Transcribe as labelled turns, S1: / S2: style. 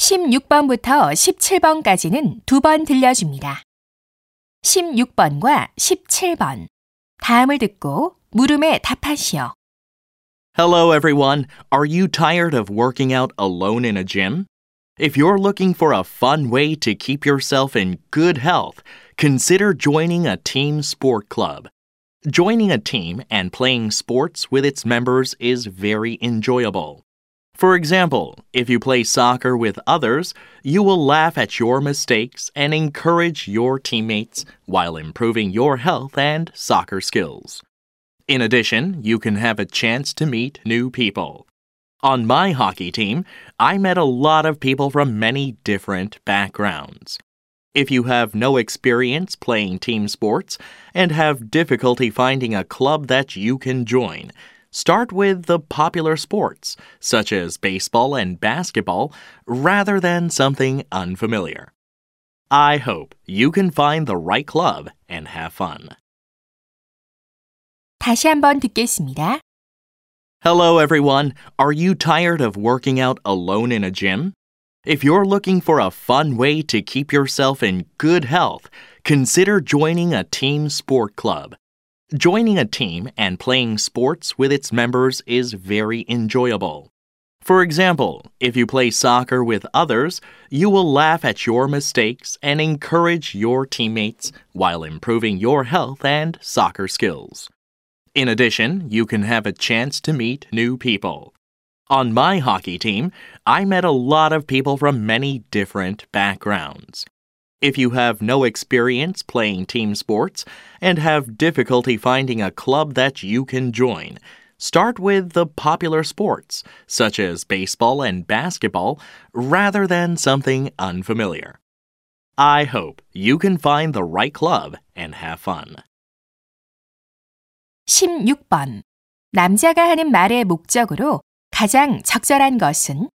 S1: 16번부터 17번까지는 두 번 들려줍니다. 16번과 17번. 다음을 듣고 물음에 답하시오.
S2: Hello, everyone. Are you tired of working out alone in a gym? If you're looking for a fun way to keep yourself in good health, consider joining a team sport club. Joining a team and playing sports with its members is very enjoyable. For example, if you play soccer with others, you will laugh at your mistakes and encourage your teammates while improving your health and soccer skills. In addition, you can have a chance to meet new people. On my hockey team, I met a lot of people from many different backgrounds. If you have no experience playing team sports and have difficulty finding a club that you can join, start with the popular sports, such as baseball and basketball, rather than something unfamiliar. I hope you can find the right club and have fun.
S1: 다시 한번 듣겠습니다.
S2: Hello, everyone. Are you tired of working out alone in a gym? If you're looking for a fun way to keep yourself in good health, consider joining a team sport club. Joining a team and playing sports with its members is very enjoyable. For example, if you play soccer with others, you will laugh at your mistakes and encourage your teammates while improving your health and soccer skills. In addition, you can have a chance to meet new people. On my hockey team, I met a lot of people from many different backgrounds. If you have no experience playing team sports and have difficulty finding a club that you can join, start with the popular sports, such as baseball and basketball, rather than something unfamiliar. I hope you can find the right club and have fun.
S1: 16번. 남자가 하는 말의 목적으로 가장 적절한 것은?